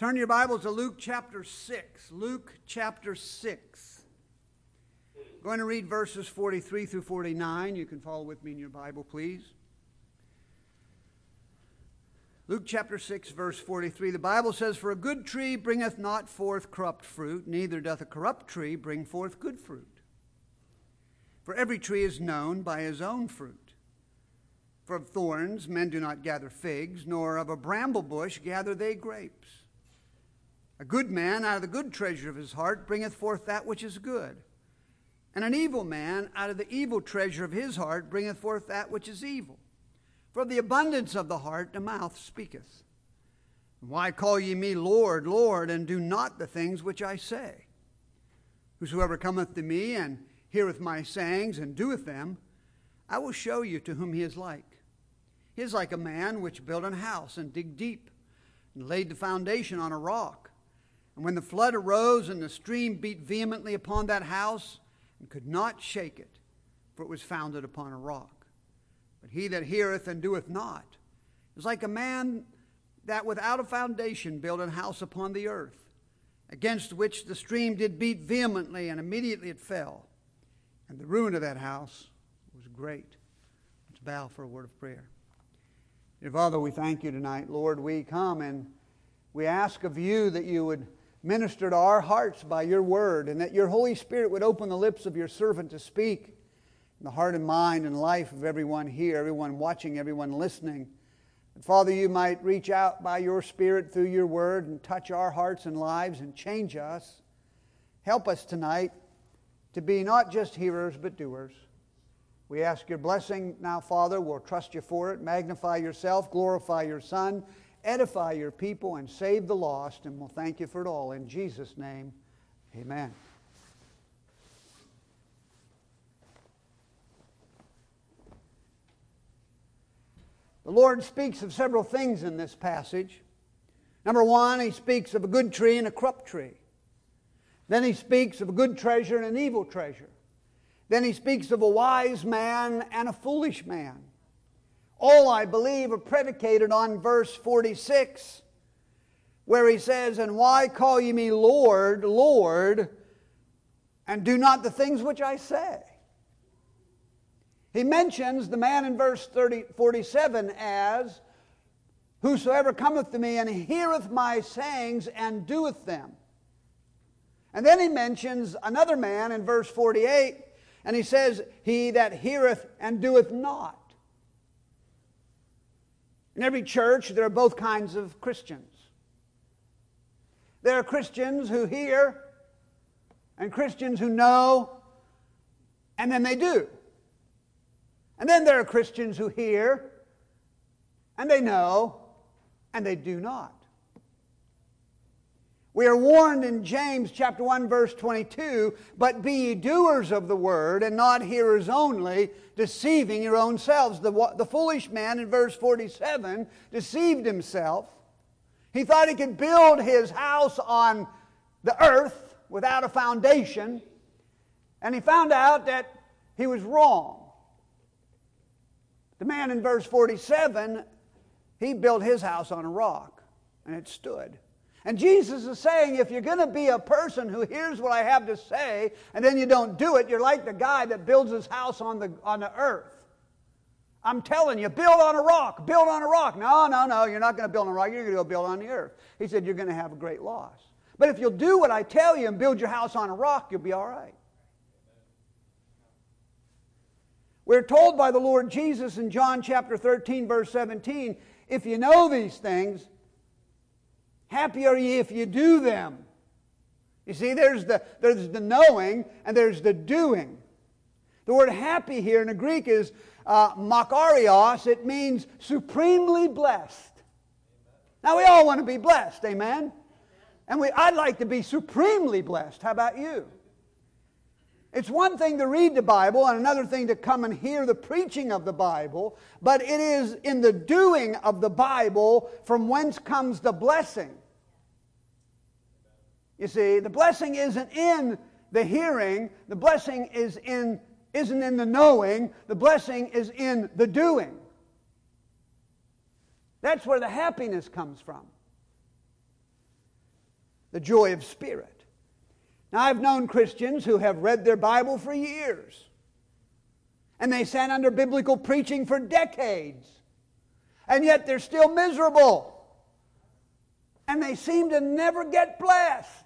Turn your Bibles to Luke chapter 6. Luke chapter 6. I'm going to read verses 43 through 49. You can follow with me in your Bible, please. Luke chapter 6, verse 43. The Bible says, "For a good tree bringeth not forth corrupt fruit, neither doth a corrupt tree bring forth good fruit. For every tree is known by his own fruit. For of thorns men do not gather figs, nor of a bramble bush gather they grapes. A good man out of the good treasure of his heart bringeth forth that which is good. And an evil man out of the evil treasure of his heart bringeth forth that which is evil. For of the abundance of the heart the mouth speaketh. Why call ye me Lord, Lord, and do not the things which I say? Whosoever cometh to me and heareth my sayings and doeth them, I will show you to whom he is like. He is like a man which built an house and digged deep and laid the foundation on a rock. And when the flood arose and the stream beat vehemently upon that house and could not shake it, for it was founded upon a rock. But he that heareth and doeth not is like a man that without a foundation built an house upon the earth, against which the stream did beat vehemently, and immediately it fell. And the ruin of that house was great." Let's bow for a word of prayer. Dear Father, we thank you tonight. Lord, we come and we ask of you that you would minister to our hearts by your word, and that your Holy Spirit would open the lips of your servant to speak in the heart and mind and life of everyone here, everyone watching, everyone listening. And Father, you might reach out by your Spirit through your word and touch our hearts and lives and change us. Help us tonight to be not just hearers but doers. We ask your blessing now, Father. We'll trust you for it. Magnify yourself, glorify your Son, edify your people, and save the lost, and we'll thank you for it all. In Jesus' name, amen. The Lord speaks of several things in this passage. Number one, he speaks of a good tree and a corrupt tree. Then he speaks of a good treasure and an evil treasure. Then he speaks of a wise man and a foolish man. All, I believe, are predicated on verse 46, where he says, "And why call ye me Lord, Lord, and do not the things which I say?" He mentions the man in verse 47 as, "Whosoever cometh to me and heareth my sayings and doeth them." And then he mentions another man in verse 48, and he says, "He that heareth and doeth not." In every church, there are both kinds of Christians. There are Christians who hear and Christians who know, and then they do. And then there are Christians who hear and they know and they do not. We are warned in James chapter 1 verse 22, "But be ye doers of the word, and not hearers only, deceiving your own selves." The foolish man in verse 47 deceived himself. He thought he could build his house on the earth without a foundation, and he found out that he was wrong. The man in verse 47, he built his house on a rock, and it stood. And Jesus is saying, if you're going to be a person who hears what I have to say and then you don't do it, you're like the guy that builds his house on the earth. I'm telling you, build on a rock, build on a rock. No, you're not going to build on a rock, you're going to go build on the earth. He said, you're going to have a great loss. But if you'll do what I tell you and build your house on a rock, you'll be all right. We're told by the Lord Jesus in John chapter 13, verse 17, if you know these things, happy are ye if you do them. You see, there's the knowing and there's the doing. The word happy here in the Greek is makarios. It means supremely blessed. Now we all want to be blessed, amen? And I'd like to be supremely blessed. How about you? It's one thing to read the Bible and another thing to come and hear the preaching of the Bible, but it is in the doing of the Bible from whence comes the blessing. You see, the blessing isn't in the hearing, the blessing isn't in the knowing, the blessing is in the doing. That's where the happiness comes from. the joy of spirit. Now, I've known Christians who have read their Bible for years, and they sat under biblical preaching for decades, and yet they're still miserable, and they seem to never get blessed.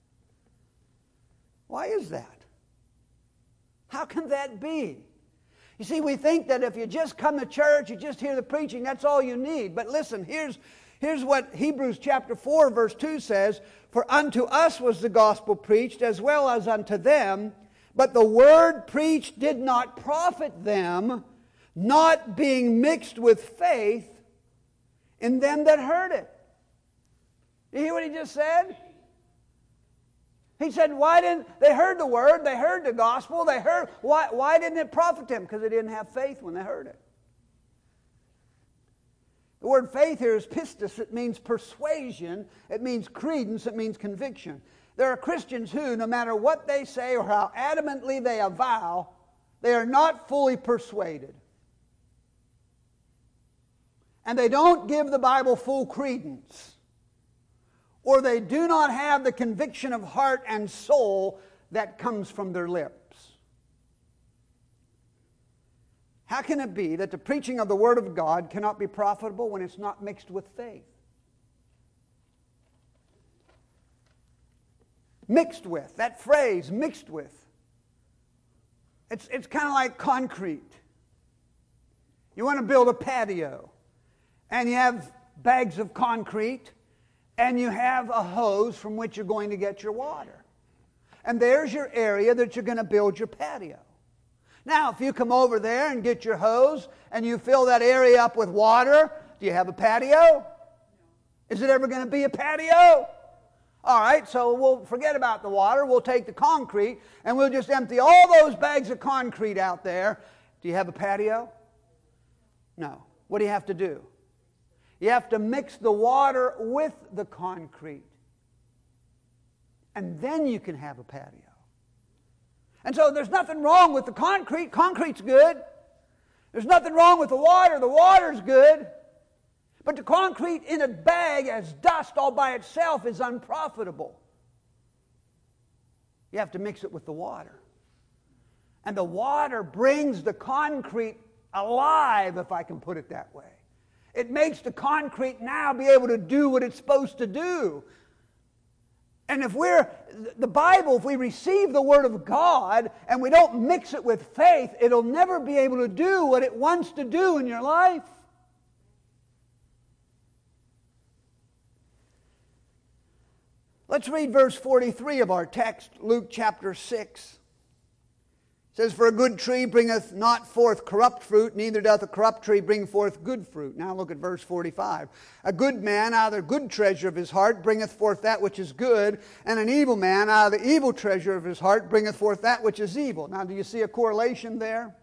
Why is that? How can that be? You see, we think that if you just come to church, you just hear the preaching, that's all you need. But listen, here's what Hebrews chapter 4, verse 2 says, "For unto us was the gospel preached, as well as unto them, but the word preached did not profit them, not being mixed with faith in them that heard it." You hear what he just said? He said, why didn't they heard the word, they heard the gospel, they heard, why didn't it profit them? Because they didn't have faith when they heard it. The word faith here is pistis. It means persuasion. It means credence. It means conviction. There are Christians who, no matter what they say or how adamantly they avow, they are not fully persuaded. And they don't give the Bible full credence. Or they do not have the conviction of heart and soul that comes from their lips. How can it be that the preaching of the Word of God cannot be profitable when it's not mixed with faith? Mixed with, that phrase, mixed with. It's kind of like concrete. You want to build a patio, and you have bags of concrete, and you have a hose from which you're going to get your water. And there's your area that you're going to build your patio. Now, if you come over there and get your hose and you fill that area up with water, do you have a patio? Is it ever going to be a patio? All right, so we'll forget about the water. We'll take the concrete and we'll just empty all those bags of concrete out there. Do you have a patio? No. What do you have to do? You have to mix the water with the concrete. And then you can have a patio. And so there's nothing wrong with the concrete. Concrete's good. There's nothing wrong with the water. The water's good. But the concrete in a bag as dust all by itself is unprofitable. You have to mix it with the water. And the water brings the concrete alive, if I can put it that way. It makes the concrete now be able to do what it's supposed to do. And if the Bible, if we receive the Word of God and we don't mix it with faith, it'll never be able to do what it wants to do in your life. Let's read verse 43 of our text, Luke chapter 6. It says, "For a good tree bringeth not forth corrupt fruit, neither doth a corrupt tree bring forth good fruit." Now look at verse 45. "A good man out of the good treasure of his heart bringeth forth that which is good, and an evil man out of the evil treasure of his heart bringeth forth that which is evil." Now do you see a correlation there?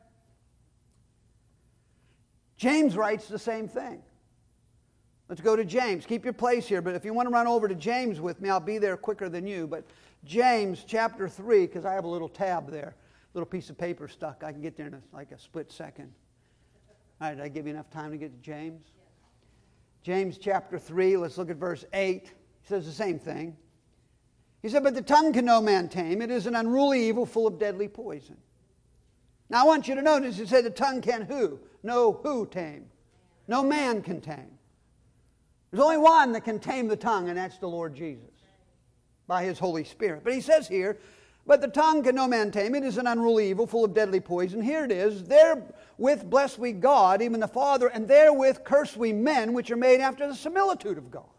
James writes the same thing. Let's go to James. Keep your place here, but if you want to run over to James with me, I'll be there quicker than you. But James chapter 3, because I have a little tab there. Little piece of paper stuck. I can get there in like a split second. All right, did I give you enough time to get to James? Yes. James chapter 3, let's look at verse 8. He says the same thing. He said, "But the tongue can no man tame. It is an unruly evil full of deadly poison." Now I want you to notice, he said the tongue can who? No who tame. No man can tame. There's only one that can tame the tongue, and that's the Lord Jesus by His Holy Spirit. But he says here, "But the tongue can no man tame. It is an unruly evil, full of deadly poison." Here it is. "Therewith bless we God, even the Father, and therewith curse we men, which are made after the similitude of God."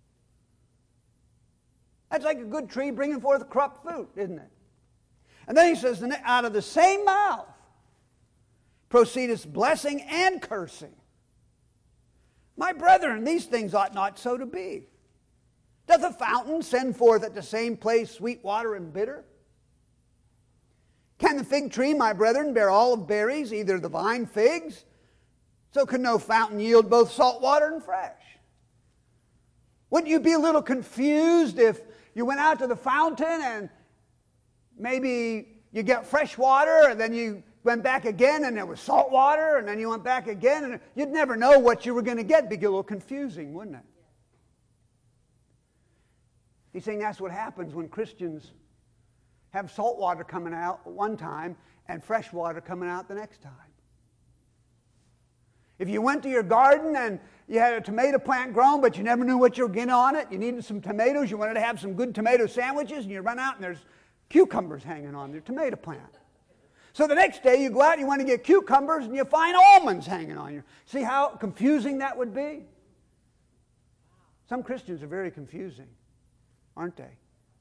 That's like a good tree bringing forth corrupt fruit, isn't it? And then he says, "Out of the same mouth proceedeth blessing and cursing. My brethren, these things ought not so to be. Doth a fountain send forth at the same place sweet water and bitter? Can the fig tree, my brethren, bear olive berries, either the vine figs? So can no fountain yield both salt water and fresh." Wouldn't you be a little confused if you went out to the fountain and maybe you get fresh water and then you went back again and there was salt water and then you went back again and you'd never know what you were going to get. It'd be a little confusing, wouldn't it? He's saying that's what happens when Christians have salt water coming out one time and fresh water coming out the next time. If you went to your garden and you had a tomato plant grown, but you never knew what you were getting on it, you needed some tomatoes, you wanted to have some good tomato sandwiches, and you run out and there's cucumbers hanging on your tomato plant. So the next day you go out and you want to get cucumbers and you find almonds hanging on you. See how confusing that would be? Some Christians are very confusing, aren't they?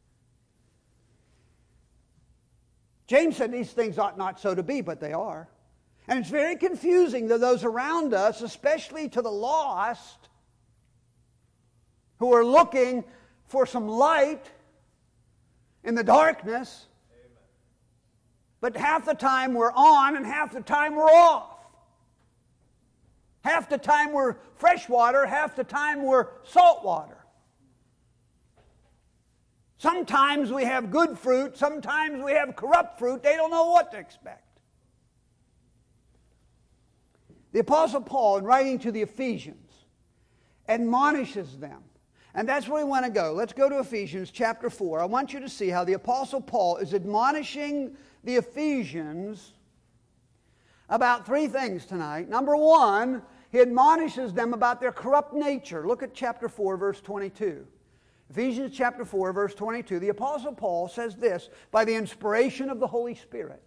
James said these things ought not so to be, but they are. And it's very confusing to those around us, especially to the lost, who are looking for some light in the darkness. Amen. But half the time we're on and half the time we're off. Half the time we're fresh water, half the time we're salt water. Sometimes we have good fruit, sometimes we have corrupt fruit. They don't know what to expect. The Apostle Paul, in writing to the Ephesians, admonishes them. And that's where we want to go. Let's go to Ephesians chapter 4. I want you to see how the Apostle Paul is admonishing the Ephesians about three things tonight. Number one, he admonishes them about their corrupt nature. Look at chapter 4, verse 22. Ephesians chapter 4, verse 22. The Apostle Paul says this, by the inspiration of the Holy Spirit.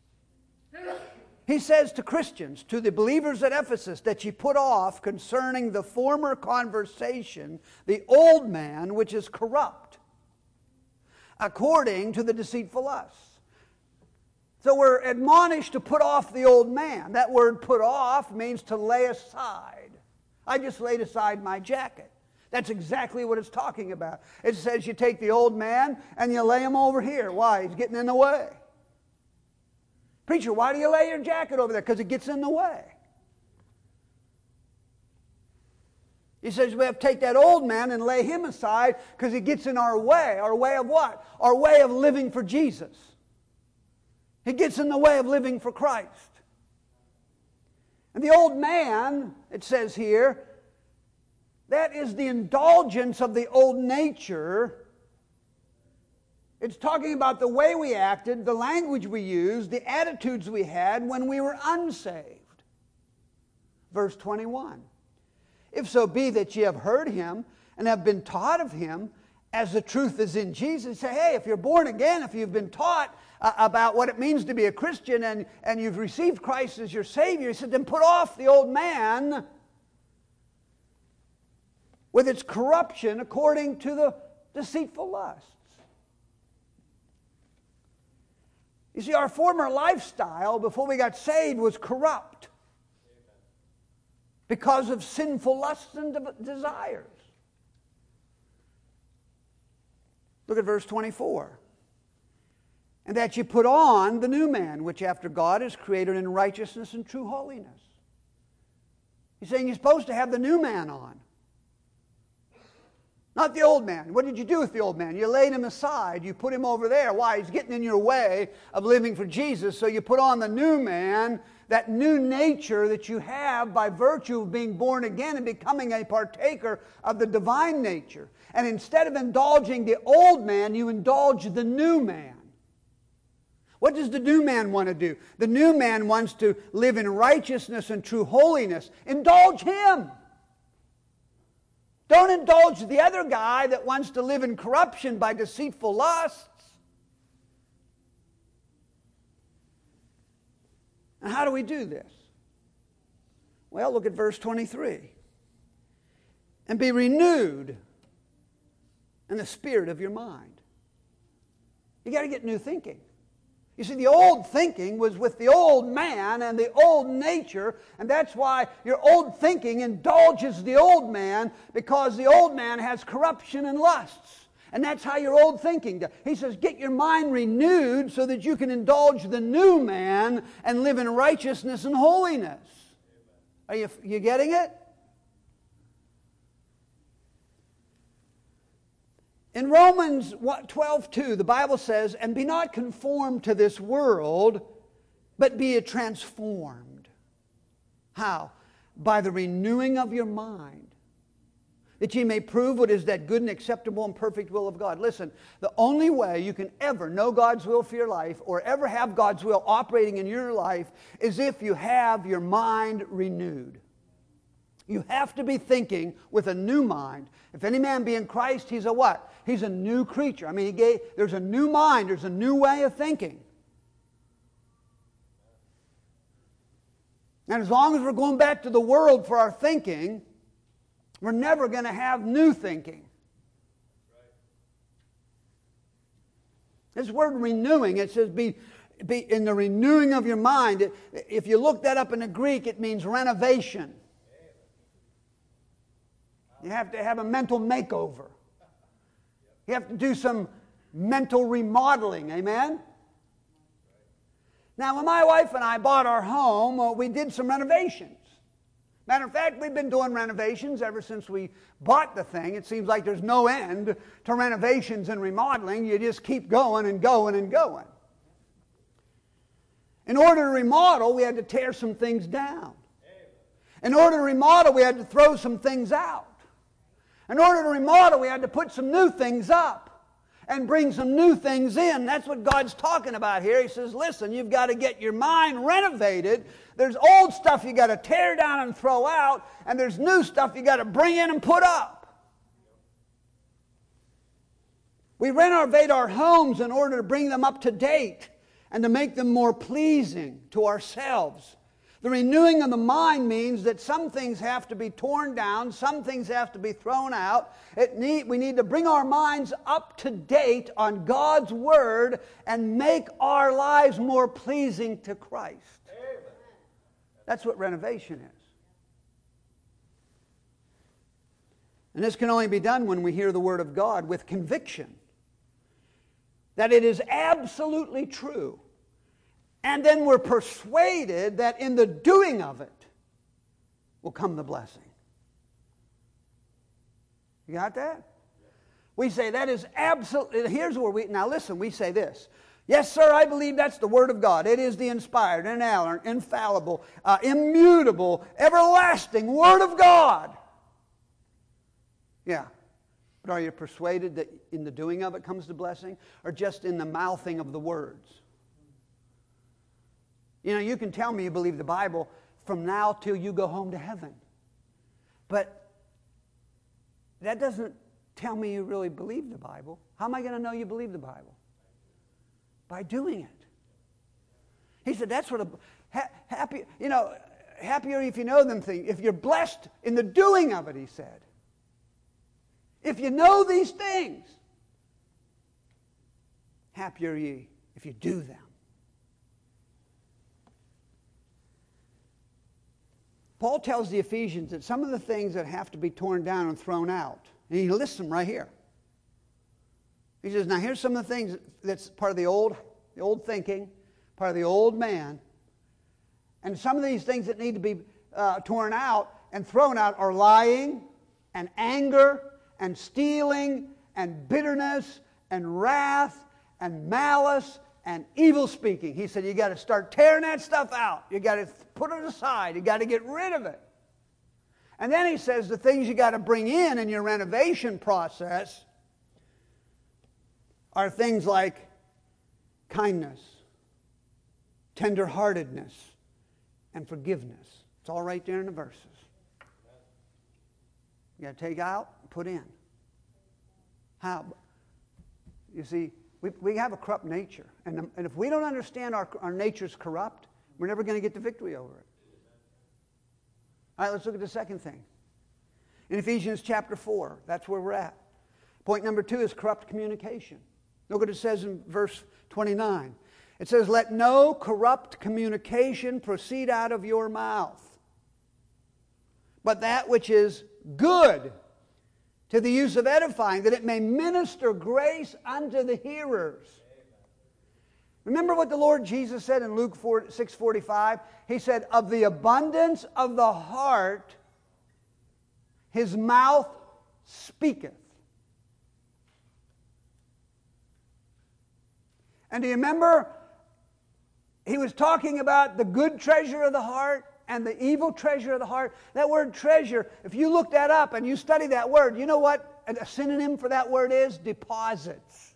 He says to Christians, to the believers at Ephesus, that ye put off concerning the former conversation the old man which is corrupt, according to the deceitful lusts. So we're admonished to put off the old man. That word put off means to lay aside. I just laid aside my jacket. That's exactly what it's talking about. It says you take the old man and you lay him over here. Why? He's getting in the way. Preacher, why do you lay your jacket over there? Because it gets in the way. He says we have to take that old man and lay him aside because he gets in our way. Our way of what? Our way of living for Jesus. He gets in the way of living for Christ. And the old man, it says here, that is the indulgence of the old nature. It's talking about the way we acted, the language we used, the attitudes we had when we were unsaved. Verse 21. If so be that ye have heard him and have been taught of him, as the truth is in Jesus. Say, hey, if you're born again, if you've been taught about what it means to be a Christian and you've received Christ as your Savior, he said, then put off the old man with its corruption according to the deceitful lusts. You see, our former lifestyle before we got saved was corrupt because of sinful lusts and desires. Look at verse 24. And that you put on the new man, which after God is created in righteousness and true holiness. He's saying you're supposed to have the new man on. Not the old man. What did you do with the old man? You laid him aside. You put him over there. Why? He's getting in your way of living for Jesus. So you put on the new man, that new nature that you have by virtue of being born again and becoming a partaker of the divine nature. And instead of indulging the old man, you indulge the new man. What does the new man want to do? The new man wants to live in righteousness and true holiness. Indulge him. Don't indulge the other guy that wants to live in corruption by deceitful lusts. And how do we do this? Well, look at verse 23. And be renewed in the spirit of your mind. You got to get new thinking. You see, the old thinking was with the old man and the old nature, and that's why your old thinking indulges the old man, because the old man has corruption and lusts. And that's how your old thinking does. He says, get your mind renewed so that you can indulge the new man and live in righteousness and holiness. Are you getting it? In Romans 12:2, the Bible says, and be not conformed to this world, but be transformed. How? By the renewing of your mind. that ye may prove what is that good and acceptable and perfect will of God. Listen, the only way you can ever know God's will for your life or ever have God's will operating in your life is if you have your mind renewed. You have to be thinking with a new mind. If any man be in Christ, he's a what? He's a new creature. I mean, there's a new mind. There's a new way of thinking. And as long as we're going back to the world for our thinking, we're never going to have new thinking. This word renewing, it says be in the renewing of your mind. If you look that up in the Greek, it means renovation. You have to have a mental makeover. You have to do some mental remodeling. Amen? Now, when my wife and I bought our home, we did some renovations. Matter of fact, we've been doing renovations ever since we bought the thing. It seems like there's no end to renovations and remodeling. You just keep going and going and going. In order to remodel, we had to tear some things down. In order to remodel, we had to throw some things out. In order to remodel, we had to put some new things up and bring some new things in. That's what God's talking about here. He says, listen, you've got to get your mind renovated. There's old stuff you got to tear down and throw out, and there's new stuff you got to bring in and put up. We renovate our homes in order to bring them up to date and to make them more pleasing to ourselves. The renewing of the mind means that some things have to be torn down, some things have to be thrown out. We need to bring our minds up to date on God's Word and make our lives more pleasing to Christ. Amen. That's what renovation is. And this can only be done when we hear the Word of God with conviction that it is absolutely true. And then we're persuaded that in the doing of it will come the blessing. You got that? We say that is absolutely, here's where now listen, we say this. Yes, sir, I believe that's the Word of God. It is the inspired, inerrant, infallible, immutable, everlasting Word of God. Yeah. But are you persuaded that in the doing of it comes the blessing, or just in the mouthing of the words? You know, you can tell me you believe the Bible from now till you go home to heaven. But that doesn't tell me you really believe the Bible. How am I going to know you believe the Bible? By doing it. He said that's what happier if you know them things. If you're blessed in the doing of it, he said. If you know these things, happier are ye if you do them. Paul tells the Ephesians that some of the things that have to be torn down and thrown out, and he lists them right here. He says, now here's some of the things that's part of the old thinking, part of the old man, and some of these things that need to be torn out and thrown out are lying and anger and stealing and bitterness and wrath and malice and evil speaking. He said, you got to start tearing that stuff out. You got to put it aside. You got to get rid of it. And then he says the things you got to bring in your renovation process are things like kindness, tenderheartedness, and forgiveness. It's all right there in the verses. You got to take out and put in. How? You see, we have a corrupt nature. And if we don't understand our nature's corrupt, we're never going to get the victory over it. All right, let's look at the second thing. In Ephesians chapter 4, that's where we're at. Point number 2 is corrupt communication. Look what it says in verse 29. It says, let no corrupt communication proceed out of your mouth, but that which is good to the use of edifying, that it may minister grace unto the hearers. Remember what the Lord Jesus said in Luke 6:45? He said, of the abundance of the heart, his mouth speaketh. And do you remember, he was talking about the good treasure of the heart and the evil treasure of the heart. That word treasure, if you look that up and you study that word, you know what a synonym for that word is? Deposits.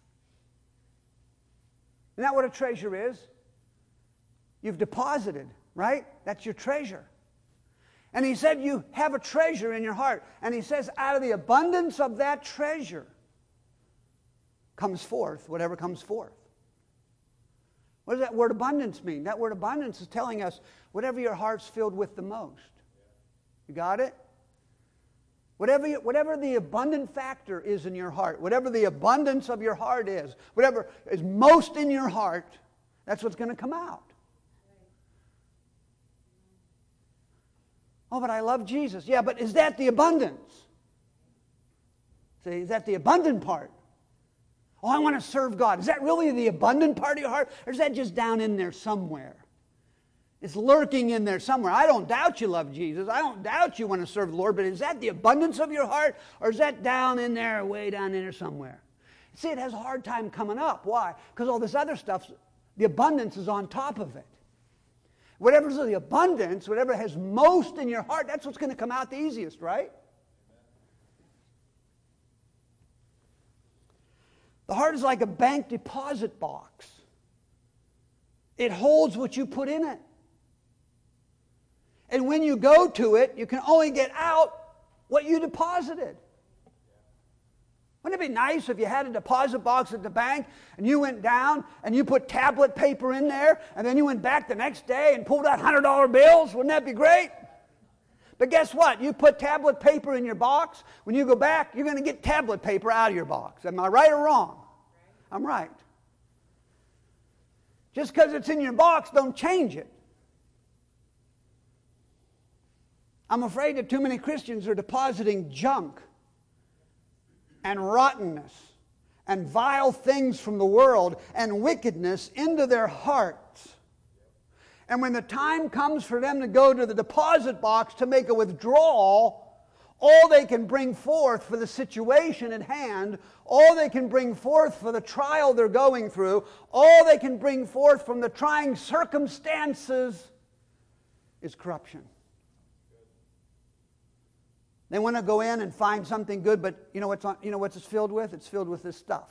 Isn't that what a treasure is? You've deposited, right? That's your treasure. And he said you have a treasure in your heart. And he says out of the abundance of that treasure comes forth whatever comes forth. What does that word abundance mean? That word abundance is telling us whatever your heart's filled with the most. You got it? Whatever the abundant factor is in your heart, whatever the abundance of your heart is, whatever is most in your heart, that's what's going to come out. Oh, but I love Jesus. Yeah, but is that the abundance? See, is that the abundant part? Oh, I want to serve God. Is that really the abundant part of your heart? Or is that just down in there somewhere? It's lurking in there somewhere. I don't doubt you love Jesus. I don't doubt you want to serve the Lord. But is that the abundance of your heart? Or is that down in there, way down in there somewhere? See, it has a hard time coming up. Why? Because all this other stuff, the abundance is on top of it. Whatever's the abundance, whatever has most in your heart, that's what's going to come out the easiest, right? The heart is like a bank deposit box. It holds what you put in it. And when you go to it, you can only get out what you deposited. Wouldn't it be nice if you had a deposit box at the bank and you went down and you put tablet paper in there and then you went back the next day and pulled out $100 bills? Wouldn't that be great? But guess what? You put tablet paper in your box. When you go back, you're going to get tablet paper out of your box. Am I right or wrong? I'm right. Just because it's in your box, don't change it. I'm afraid that too many Christians are depositing junk and rottenness and vile things from the world and wickedness into their hearts. And when the time comes for them to go to the deposit box to make a withdrawal, all they can bring forth for the situation at hand, all they can bring forth for the trial they're going through, all they can bring forth from the trying circumstances is corruption. They want to go in and find something good, but you know what's it's filled with? It's filled with this stuff.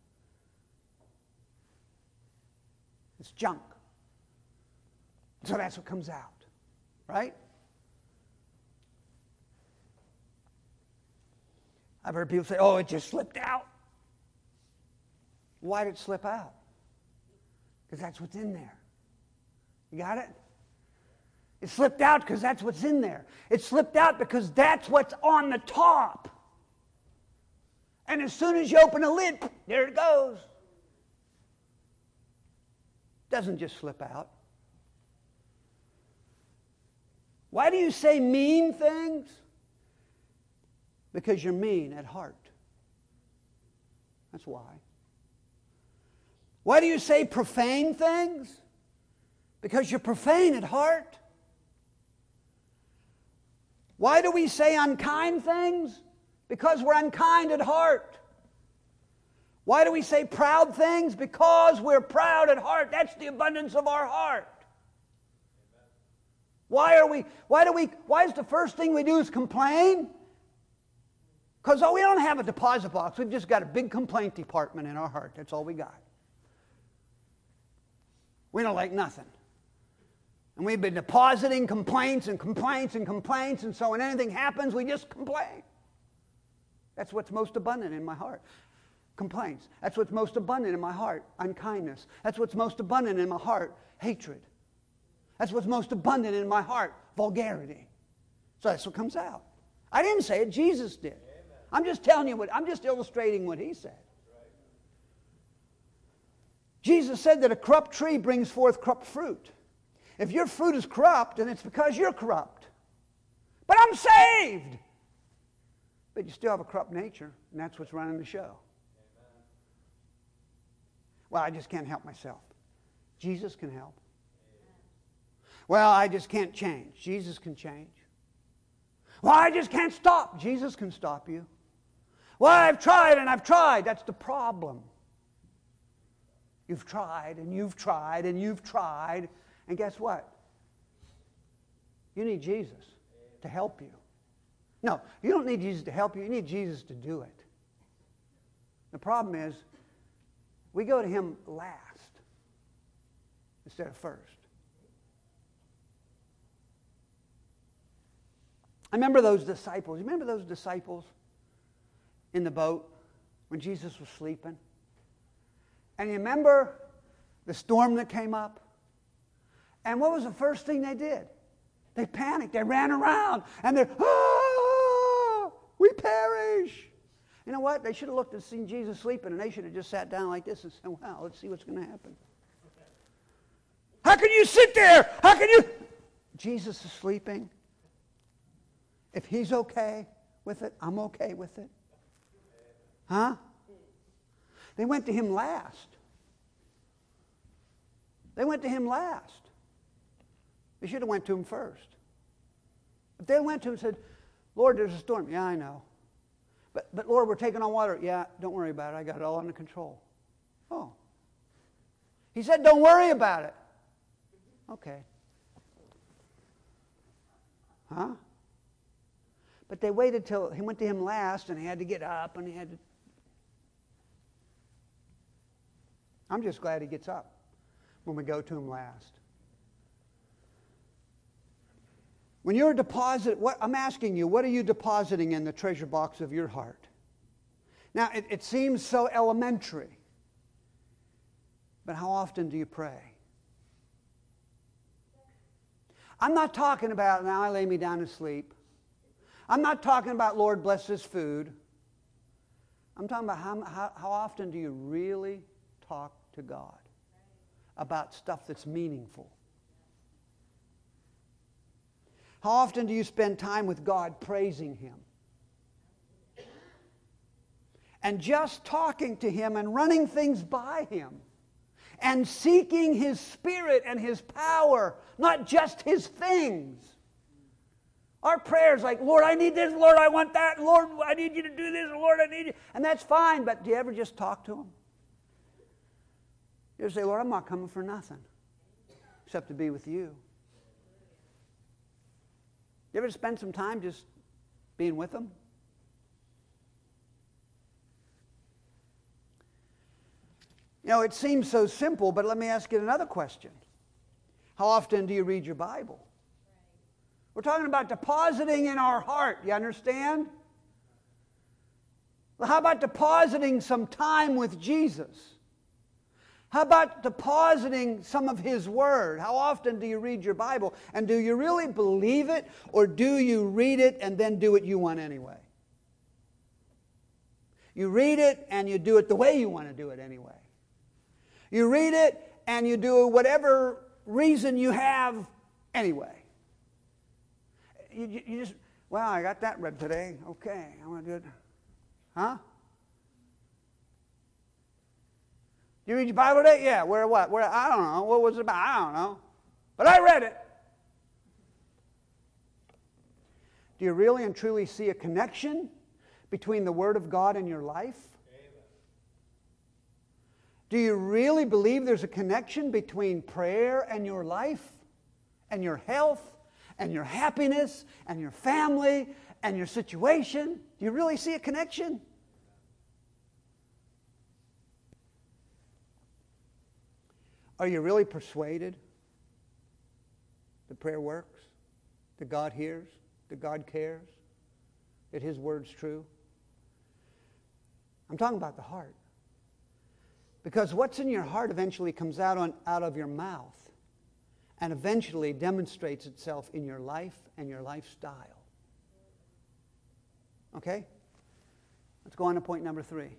It's junk. So that's what comes out, right? I've heard people say, oh, it just slipped out. Why did it slip out? Because that's what's in there. You got it? It slipped out because that's what's in there. It slipped out because that's what's on the top. And as soon as you open the lid, there it goes. It doesn't just slip out. Why do you say mean things? Because you're mean at heart. That's why. Why do you say profane things? Because you're profane at heart. Why do we say unkind things? Because we're unkind at heart. Why do we say proud things? Because we're proud at heart. That's the abundance of our heart. Why is the first thing we do is complain? Because, we don't have a deposit box. We've just got a big complaint department in our heart. That's all we got. We don't like nothing. And we've been depositing complaints and complaints and complaints, and so when anything happens, we just complain. That's what's most abundant in my heart. Complaints. That's what's most abundant in my heart. Unkindness. That's what's most abundant in my heart. Hatred. That's what's most abundant in my heart. Vulgarity. So that's what comes out. I didn't say it. Jesus did. I'm just telling you I'm just illustrating what he said. Jesus said that a corrupt tree brings forth corrupt fruit. If your fruit is corrupt, then it's because you're corrupt. But I'm saved. But you still have a corrupt nature, and that's what's running the show. Well, I just can't help myself. Jesus can help. Well, I just can't change. Jesus can change. Well, I just can't stop. Jesus can stop you. Well, I've tried and I've tried. That's the problem. You've tried and you've tried and you've tried. And guess what? You need Jesus to help you. No, you don't need Jesus to help you. You need Jesus to do it. The problem is, we go to Him last instead of first. I remember those disciples. You remember those disciples in the boat when Jesus was sleeping? And you remember the storm that came up? And what was the first thing they did? They panicked. They ran around. And they're, we perish. You know what? They should have looked and seen Jesus sleeping, and they should have just sat down like this and said, well, let's see what's going to happen. How can you sit there? How can you? Jesus is sleeping. If He's okay with it, I'm okay with it. Huh? They went to Him last. They went to Him last. They should have went to Him first. If they went to Him and said, Lord, there's a storm. Yeah, I know. But Lord, we're taking on water. Yeah, don't worry about it. I got it all under control. Oh. He said, don't worry about it. Okay. Huh? But they waited till He went to Him last, and He had to get up, and He had to... I'm just glad He gets up when we go to Him last. When you're I'm asking you, what are you depositing in the treasure box of your heart? Now, it seems so elementary, but how often do you pray? I'm not talking about, now I lay me down to sleep. I'm not talking about, Lord, bless this food. I'm talking about how often do you really talk to God about stuff that's meaningful? How often do you spend time with God praising Him? And just talking to Him and running things by Him and seeking His Spirit and His power, not just His things. Our prayers like, Lord, I need this, Lord, I want that, Lord, I need you to do this, Lord, I need you. And that's fine, but do you ever just talk to Him? You ever say, Lord, I'm not coming for nothing except to be with you. You ever spend some time just being with Him? You know, it seems so simple, but let me ask you another question. How often do you read your Bible? We're talking about depositing in our heart. You understand? Well, how about depositing some time with Jesus? How about depositing some of His Word? How often do you read your Bible? And do you really believe it, or do you read it and then do what you want anyway? You read it and you do it the way you want to do it anyway. You read it and you do whatever reason you have anyway. You just, well, I got that read today. Okay, I'm going to do it. Huh? You read your Bible today? Yeah. Where what? Where? I don't know. What was it about? I don't know. But I read it. Do you really and truly see a connection between the Word of God and your life? Amen. Do you really believe there's a connection between prayer and your life, and your health, and your happiness, and your family, and your situation? Do you really see a connection? Are you really persuaded that prayer works, that God hears, that God cares, that His Word's true? I'm talking about the heart. Because what's in your heart eventually comes out of your mouth and eventually demonstrates itself in your life and your lifestyle. Okay? Let's go on to point number 3.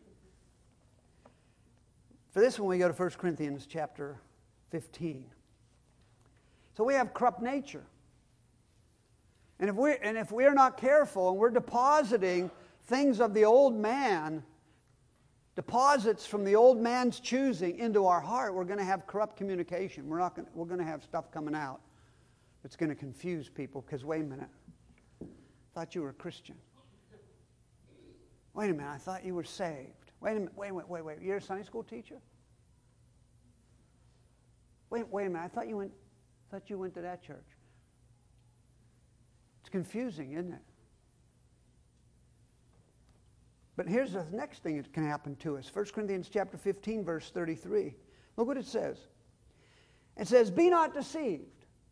For this one, we go to 1 Corinthians chapter 15. So we have corrupt nature. And if we're not careful and we're depositing things of the old man, deposits from the old man's choosing into our heart, we're going to have corrupt communication. We're going to have stuff coming out that's going to confuse people because, wait a minute, I thought you were a Christian. Wait a minute, I thought you were saved. Wait a minute, wait. You're a Sunday school teacher? Wait a minute, I thought you went to that church. It's confusing, isn't it? But here's the next thing that can happen to us. 1 Corinthians chapter 15, verse 33. Look what it says. It says, be not deceived.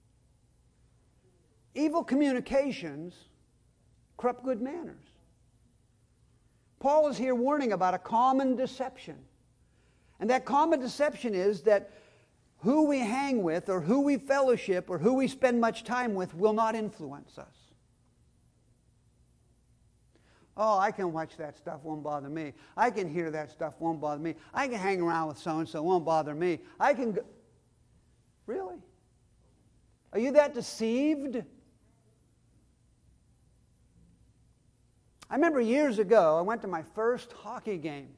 Evil communications corrupt good manners. Paul is here warning about a common deception. And that common deception is that who we hang with or who we fellowship or who we spend much time with will not influence us. Oh, I can watch that stuff, won't bother me. I can hear that stuff, won't bother me. I can hang around with so-and-so, won't bother me. I can go... Really? Are you that deceived? I remember years ago, I went to my first hockey game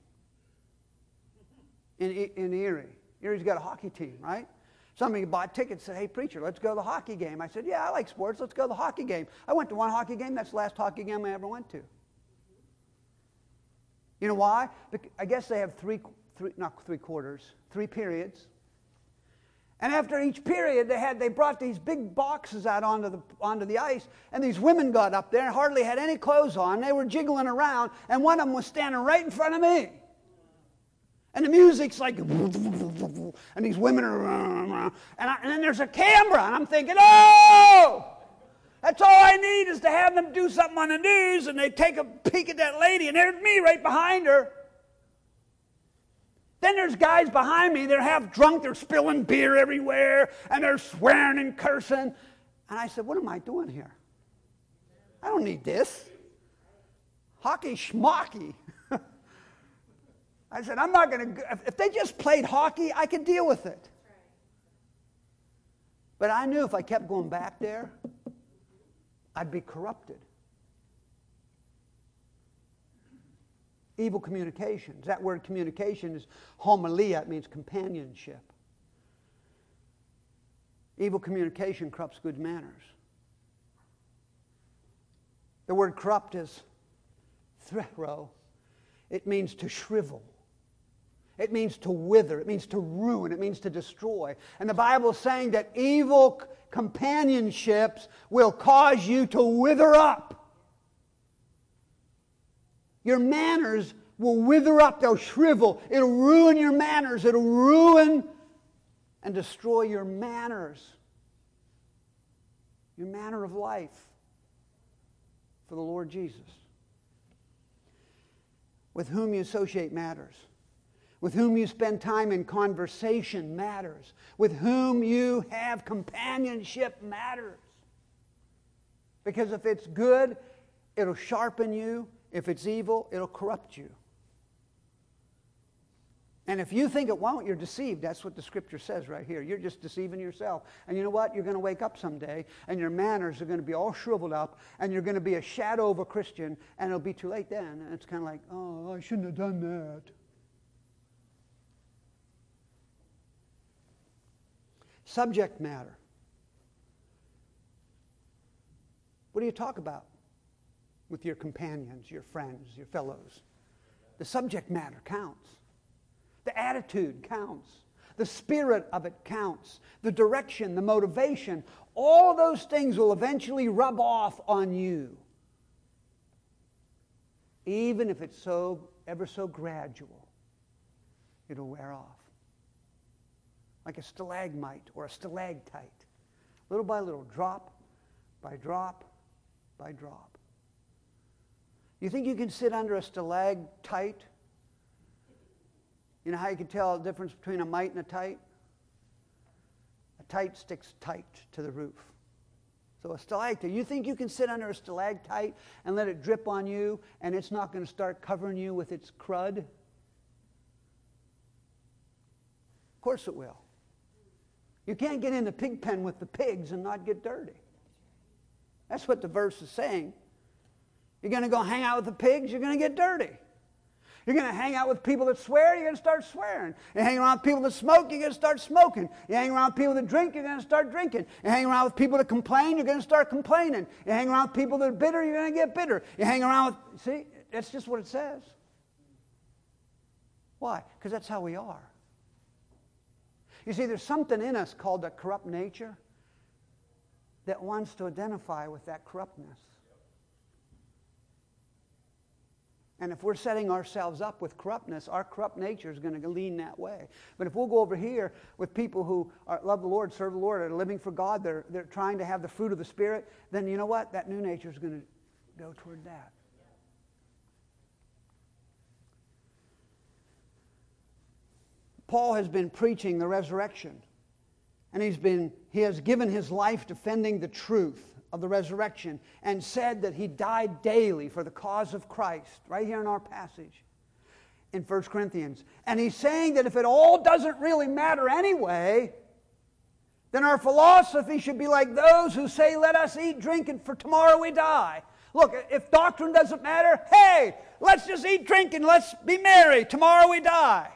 in Erie. Erie's got a hockey team, right? Somebody bought tickets and said, hey, preacher, let's go to the hockey game. I said, yeah, I like sports. Let's go to the hockey game. I went to one hockey game. That's the last hockey game I ever went to. You know why? I guess they have three periods. And after each period, they brought these big boxes out onto the ice, and these women got up there and hardly had any clothes on. They were jiggling around, and one of them was standing right in front of me. And the music's like, and these women are, and then there's a camera, and I'm thinking, oh! That's all I need is to have them do something on the news, and they take a peek at that lady, and there's me right behind her. Then there's guys behind me, they're half drunk, they're spilling beer everywhere, and they're swearing and cursing. And I said, what am I doing here? I don't need this. Hockey schmocky. I said, I'm not going to, if they just played hockey, I could deal with it. But I knew if I kept going back there, I'd be corrupted. Evil communications. That word communication is homilia. It means companionship. Evil communication corrupts good manners. The word corrupt is threro. It means to shrivel. It means to wither. It means to ruin. It means to destroy. And the Bible is saying that evil companionships will cause you to wither up. Your manners will wither up. They'll shrivel. It'll ruin your manners. It'll ruin and destroy your manners. Your manner of life for the Lord Jesus. With whom you associate matters. With whom you spend time in conversation matters. With whom you have companionship matters. Because if it's good, it'll sharpen you. If it's evil, it'll corrupt you. And if you think it won't, you're deceived. That's what the Scripture says right here. You're just deceiving yourself. And you know what? You're going to wake up someday, and your manners are going to be all shriveled up, and you're going to be a shadow of a Christian, and it'll be too late then. And it's kind of like, oh, I shouldn't have done that. Subject matter. What do you talk about with your companions, your friends, your fellows? The subject matter counts. The attitude counts. The spirit of it counts. The direction, the motivation, all of those things will eventually rub off on you. Even if it's ever so gradual, it'll wear off. Like a stalagmite or a stalactite. Little by little, drop by drop by drop. You think you can sit under a stalactite? You know how you can tell the difference between a mite and a tite? A tite sticks tight to the roof. So a stalactite, you think you can sit under a stalactite and let it drip on you and it's not going to start covering you with its crud? Of course it will. You can't get in the pig pen with the pigs and not get dirty. That's what the verse is saying. You're going to go hang out with the pigs, you're going to get dirty. You're going to hang out with people that swear, you're going to start swearing. You hang around with people that smoke, you're going to start smoking. You hang around with people that drink, you're going to start drinking. You hang around with people that complain, you're going to start complaining. You hang around with people that are bitter, you're going to get bitter. You hang around with, see, that's just what it says. Why? Because that's how we are. You see, there's something in us called a corrupt nature that wants to identify with that corruptness. And if we're setting ourselves up with corruptness, our corrupt nature is going to lean that way. But if we'll go over here with people who love the Lord, serve the Lord, are living for God, they're trying to have the fruit of the Spirit, then you know what? That new nature is going to go toward that. Paul has been preaching the resurrection. And he has given his life defending the truth of the resurrection and said that he died daily for the cause of Christ, right here in our passage in 1 Corinthians. And he's saying that if it all doesn't really matter anyway, then our philosophy should be like those who say, let us eat, drink, and for tomorrow we die. Look, if doctrine doesn't matter, hey, let's just eat, drink, and let's be merry. Tomorrow we die.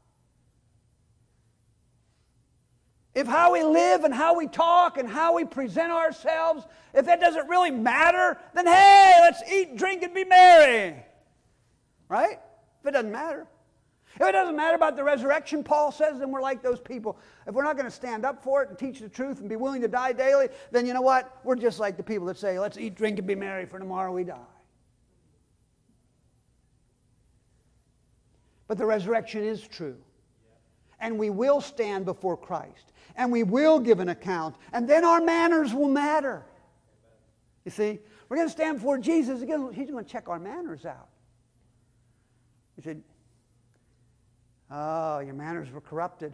If how we live and how we talk and how we present ourselves, if that doesn't really matter, then hey, let's eat, drink, and be merry. Right? If it doesn't matter. If it doesn't matter about the resurrection, Paul says, then we're like those people. If we're not going to stand up for it and teach the truth and be willing to die daily, then you know what? We're just like the people that say, let's eat, drink, and be merry, for tomorrow we die. But the resurrection is true. And we will stand before Christ. And we will give an account. And then our manners will matter. You see? We're going to stand before Jesus. Again, He's going to check our manners out. He said, oh, your manners were corrupted.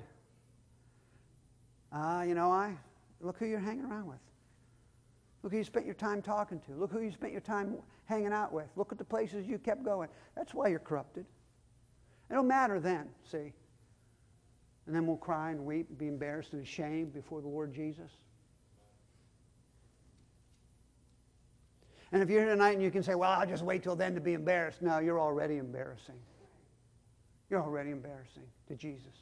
Look who you're hanging around with. Look who you spent your time talking to. Look who you spent your time hanging out with. Look at the places you kept going. That's why you're corrupted. It don't matter then, see? And then we'll cry and weep and be embarrassed and ashamed before the Lord Jesus. And if you're here tonight and you can say, well, I'll just wait till then to be embarrassed. No, you're already embarrassing. You're already embarrassing to Jesus.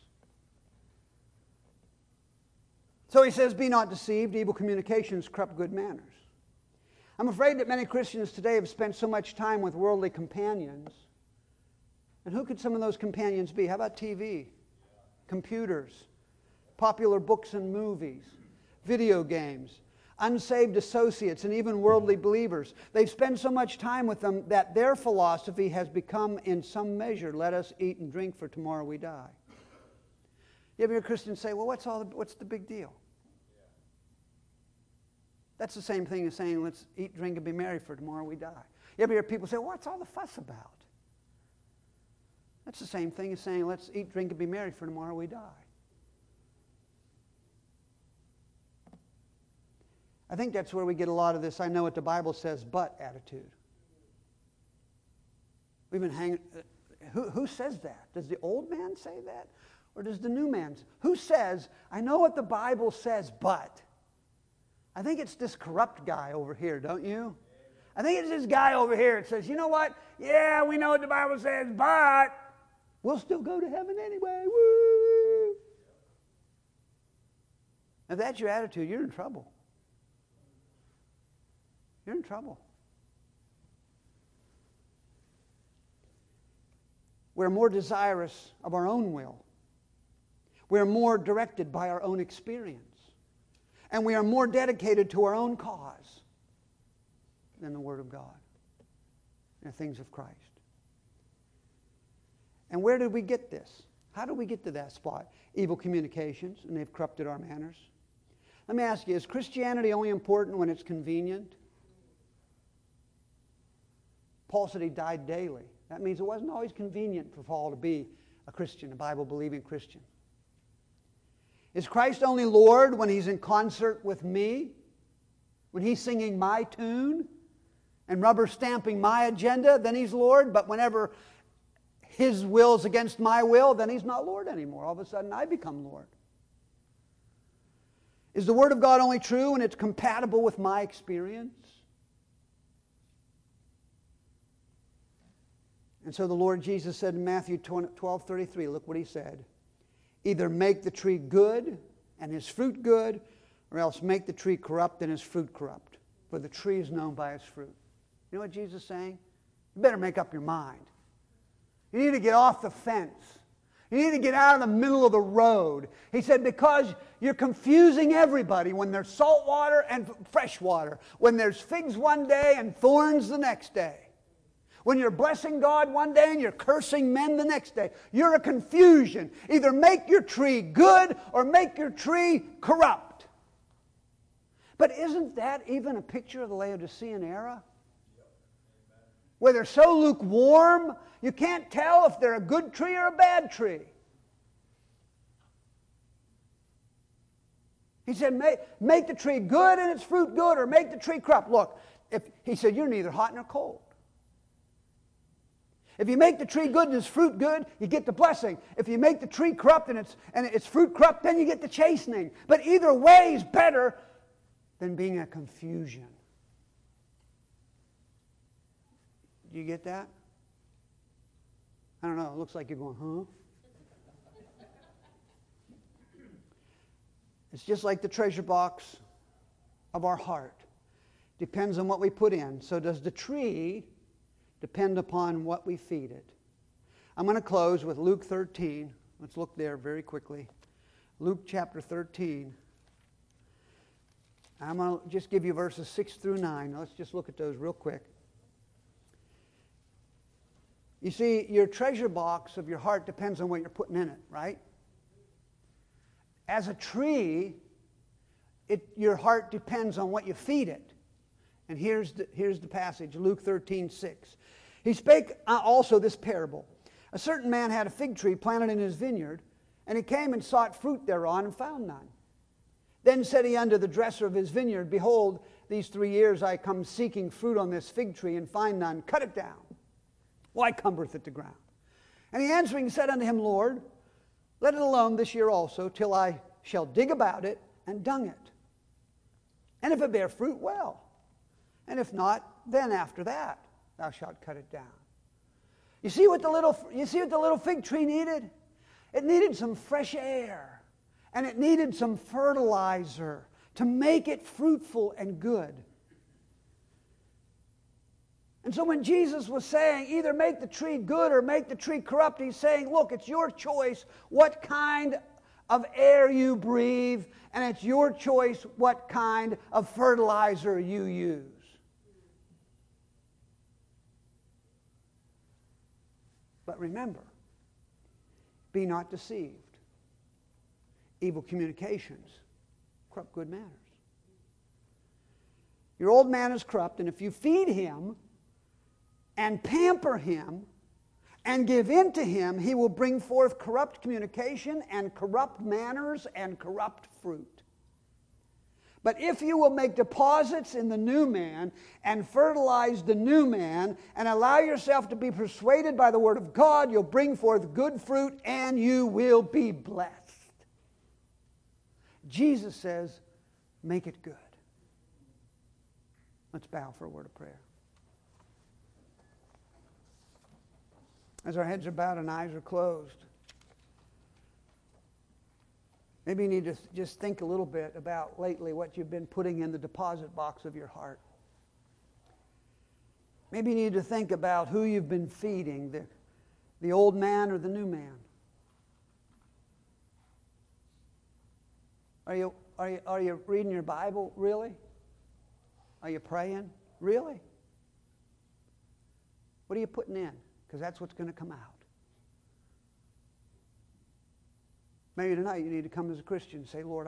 So he says, be not deceived. Evil communications corrupt good manners. I'm afraid that many Christians today have spent so much time with worldly companions. And who could some of those companions be? How about TV? Computers, popular books and movies, video games, unsaved associates, and even worldly believers. They've spent so much time with them that their philosophy has become, in some measure, let us eat and drink, for tomorrow we die. You ever hear Christians say, well, what's the big deal? That's the same thing as saying, let's eat, drink, and be merry, for tomorrow we die. You ever hear people say, well, what's all the fuss about? That's the same thing as saying, let's eat, drink, and be merry, for tomorrow we die. I think that's where we get a lot of this, I know what the Bible says, but attitude. We've been hanging... Who says that? Does the old man say that? Or does the new man? Who says, I know what the Bible says, but... I think it's this corrupt guy over here, don't you? I think it's this guy over here that says, you know what? Yeah, we know what the Bible says, but... we'll still go to heaven anyway. Woo! If that's your attitude, you're in trouble. You're in trouble. We're more desirous of our own will. We're more directed by our own experience. And we are more dedicated to our own cause than the Word of God and the things of Christ. And where did we get this? How did we get to that spot? Evil communications, and they've corrupted our manners. Let me ask you, is Christianity only important when it's convenient? Paul said he died daily. That means it wasn't always convenient for Paul to be a Christian, a Bible-believing Christian. Is Christ only Lord when He's in concert with me? When He's singing my tune and rubber stamping my agenda, then He's Lord. But whenever His will is against my will, then He's not Lord anymore. All of a sudden I become Lord. Is the Word of God only true when it's compatible with my experience? And so the Lord Jesus said in Matthew 12:33, look what He said. Either make the tree good and his fruit good, or else make the tree corrupt and his fruit corrupt. For the tree is known by its fruit. You know what Jesus is saying? You better make up your mind. You need to get off the fence. You need to get out of the middle of the road. He said, because you're confusing everybody when there's salt water and fresh water. When there's figs one day and thorns the next day. When you're blessing God one day and you're cursing men the next day. You're a confusion. Either make your tree good or make your tree corrupt. But isn't that even a picture of the Laodicean era? Where they're so lukewarm, you can't tell if they're a good tree or a bad tree. He said, make the tree good and its fruit good, or make the tree corrupt. Look, he said, you're neither hot nor cold. If you make the tree good and its fruit good, you get the blessing. If you make the tree corrupt and its fruit corrupt, then you get the chastening. But either way is better than being a confusion. Do you get that? I don't know. It looks like you're going, huh? It's just like the treasure box of our heart. Depends on what we put in. So does the tree depend upon what we feed it. I'm going to close with Luke 13. Let's look there very quickly. Luke chapter 13. I'm going to just give you verses 6 through 9. Let's just look at those real quick. You see, your treasure box of your heart depends on what you're putting in it, right? As a tree, your heart depends on what you feed it. And here's the passage, Luke 13:6. He spake also this parable. A certain man had a fig tree planted in his vineyard, and he came and sought fruit thereon, and found none. Then said he unto the dresser of his vineyard, Behold, these 3 years I come seeking fruit on this fig tree, and find none. Cut it down. Why cumbereth it the ground? And he answering said unto him, Lord, let it alone this year also, till I shall dig about it and dung it. And if it bear fruit, well. And if not, then after that thou shalt cut it down. You see what the little fig tree needed? It needed some fresh air, and it needed some fertilizer to make it fruitful and good. And so when Jesus was saying, either make the tree good or make the tree corrupt, he's saying, look, it's your choice what kind of air you breathe, and it's your choice what kind of fertilizer you use. But remember, be not deceived. Evil communications corrupt good manners. Your old man is corrupt, and if you feed him and pamper him and give in to him, he will bring forth corrupt communication and corrupt manners and corrupt fruit. But if you will make deposits in the new man and fertilize the new man and allow yourself to be persuaded by the word of God, you'll bring forth good fruit and you will be blessed. Jesus says, make it good. Let's bow for a word of prayer. As our heads are bowed and eyes are closed, maybe you need to just think a little bit about lately what you've been putting in the deposit box of your heart. Maybe you need to think about who you've been feeding, the old man or the new man. Are you reading your Bible? Really? Are you praying? Really? What are you putting in? Because that's what's going to come out. Maybe tonight you need to come as a Christian and say, Lord,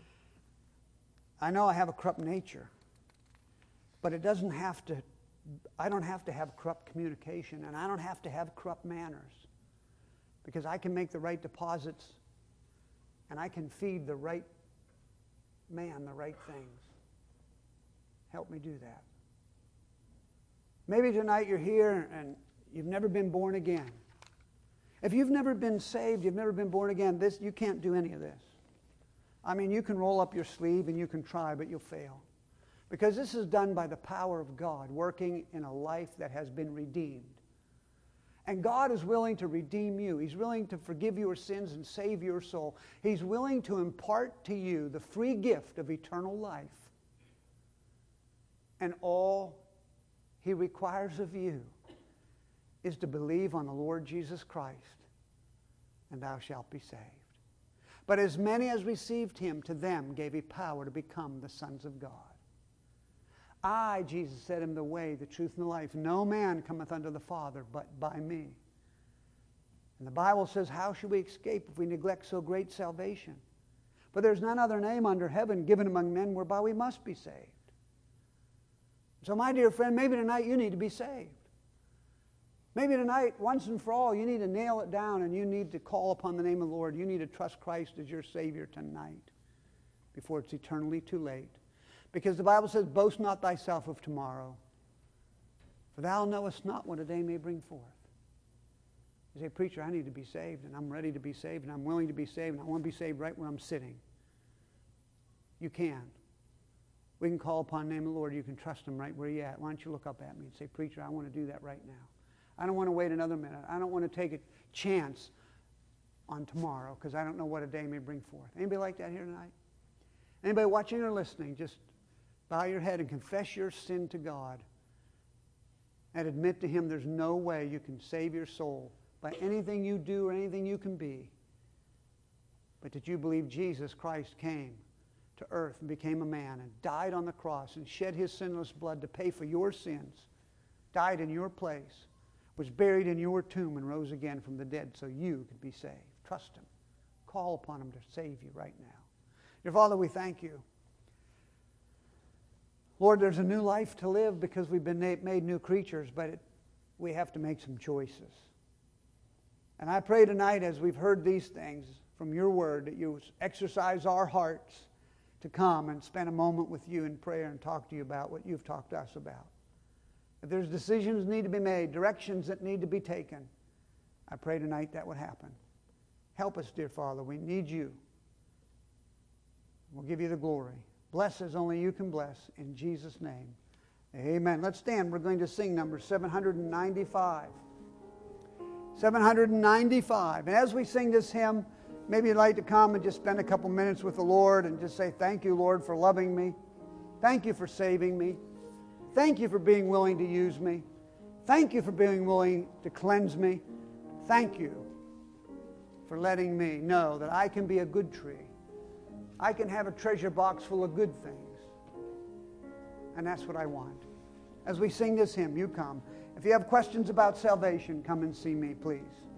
I know I have a corrupt nature, but I don't have to have corrupt communication, and I don't have to have corrupt manners, because I can make the right deposits and I can feed the right man the right things. Help me do that. Maybe tonight you're here and you've never been born again. If you've never been saved, you've never been born again, you can't do any of this. I mean, you can roll up your sleeve and you can try, but you'll fail. Because this is done by the power of God working in a life that has been redeemed. And God is willing to redeem you. He's willing to forgive your sins and save your soul. He's willing to impart to you the free gift of eternal life. And all He requires of you is to believe on the Lord Jesus Christ and thou shalt be saved. But as many as received him, to them gave he power to become the sons of God. I, Jesus said, am the way, the truth, and the life. No man cometh unto the Father but by me. And the Bible says, how shall we escape if we neglect so great salvation? For there's none other name under heaven given among men whereby we must be saved. So my dear friend, maybe tonight you need to be saved. Maybe tonight, once and for all, you need to nail it down and you need to call upon the name of the Lord. You need to trust Christ as your Savior tonight before it's eternally too late. Because the Bible says, boast not thyself of tomorrow, for thou knowest not what a day may bring forth. You say, preacher, I need to be saved, and I'm ready to be saved, and I'm willing to be saved, and I want to be saved right where I'm sitting. You can. We can call upon the name of the Lord. You can trust him right where you're at. Why don't you look up at me and say, preacher, I want to do that right now. I don't want to wait another minute. I don't want to take a chance on tomorrow because I don't know what a day may bring forth. Anybody like that here tonight? Anybody watching or listening, just bow your head and confess your sin to God and admit to him there's no way you can save your soul by anything you do or anything you can be, but that you believe Jesus Christ came to earth and became a man and died on the cross and shed his sinless blood to pay for your sins, died in your place, was buried in your tomb and rose again from the dead so you could be saved. Trust him. Call upon him to save you right now. Dear Father, we thank you. Lord, there's a new life to live because we've been made new creatures, but we have to make some choices. And I pray tonight as we've heard these things from your word that you exercise our hearts to come and spend a moment with you in prayer and talk to you about what you've talked to us about. If there's decisions that need to be made, directions that need to be taken, I pray tonight that would happen. Help us, dear Father. We need you. We'll give you the glory. Bless as only you can bless. In Jesus' name, amen. Let's stand. We're going to sing number 795. 795. And as we sing this hymn, maybe you'd like to come and just spend a couple minutes with the Lord and just say, thank you, Lord, for loving me. Thank you for saving me. Thank you for being willing to use me. Thank you for being willing to cleanse me. Thank you for letting me know that I can be a good tree. I can have a treasure box full of good things. And that's what I want. As we sing this hymn, you come. If you have questions about salvation, come and see me, please.